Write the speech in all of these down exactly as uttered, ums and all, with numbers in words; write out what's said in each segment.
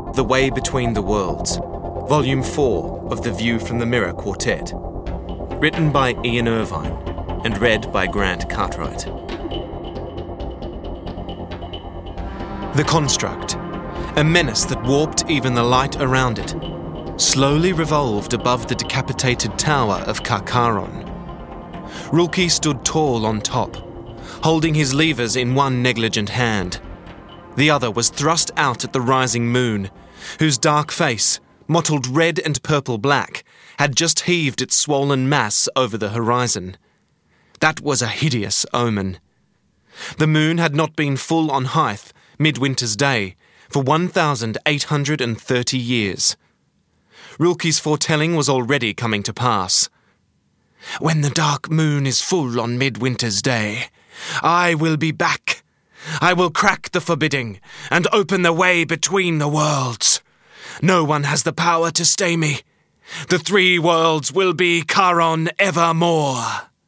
The Way Between the Worlds, Volume four of the View from the Mirror Quartet. Written by Ian Irvine and read by Grant Cartwright. The Construct, a menace that warped even the light around it, slowly revolved above the decapitated tower of Karkaron. Rulki stood tall on top, holding his levers in one negligent hand. The other was thrust out at the rising moon, whose dark face, mottled red and purple-black, had just heaved its swollen mass over the horizon. That was a hideous omen. The moon had not been full on Hythe, midwinter's day, for one thousand eight hundred thirty years. Rulki's foretelling was already coming to pass. "When the dark moon is full on midwinter's day, I will be back. I will crack the forbidding and open the way between the worlds. No one has the power to stay me. The three worlds will be Charon evermore."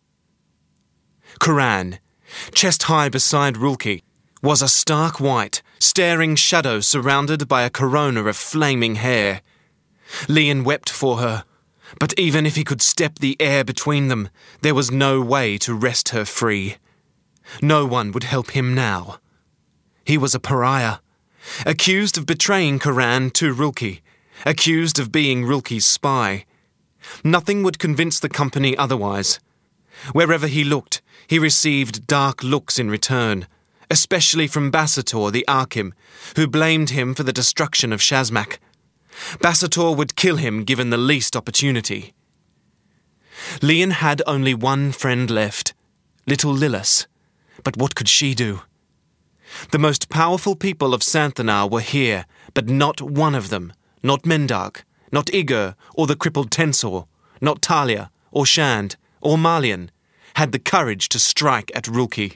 Kuran, chest high beside Rulki, was a stark white, staring shadow surrounded by a corona of flaming hair. Lian wept for her, but even if he could step the air between them, there was no way to wrest her free. No one would help him now. He was a pariah, accused of betraying Kuran to Rulki, accused of being Rulki's spy. Nothing would convince the company otherwise. Wherever he looked, he received dark looks in return, especially from Bassator the Archim, who blamed him for the destruction of Shazmak. Bassator would kill him given the least opportunity. Lian had only one friend left, little Lilith. But what could she do? The most powerful people of Santhanar were here, but not one of them, not Mendark, not Igur or the crippled Tensor, not Talia or Shand or Marlian, had the courage to strike at Rulki.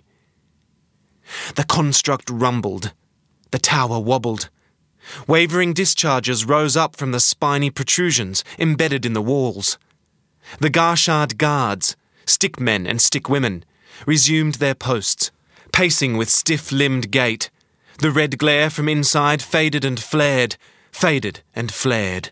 The construct rumbled. The tower wobbled. Wavering discharges rose up from the spiny protrusions embedded in the walls. The Garshard guards, stickmen and stickwomen, resumed their posts, pacing with stiff-limbed gait. The red glare from inside faded and flared, faded and flared.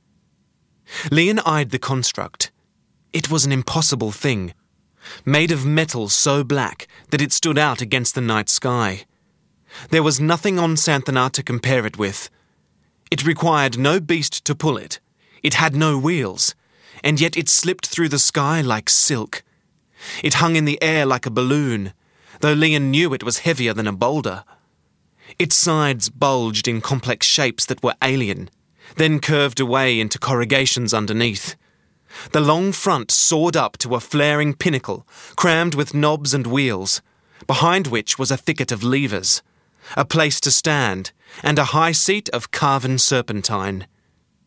Lian eyed the construct. It was an impossible thing, made of metal so black that it stood out against the night sky. There was nothing on Santhanar to compare it with. It required no beast to pull it. It had no wheels, and yet it slipped through the sky like silk. It hung in the air like a balloon, though Lian knew it was heavier than a boulder. Its sides bulged in complex shapes that were alien, then curved away into corrugations underneath. The long front soared up to a flaring pinnacle, crammed with knobs and wheels, behind which was a thicket of levers, a place to stand, and a high seat of carven serpentine.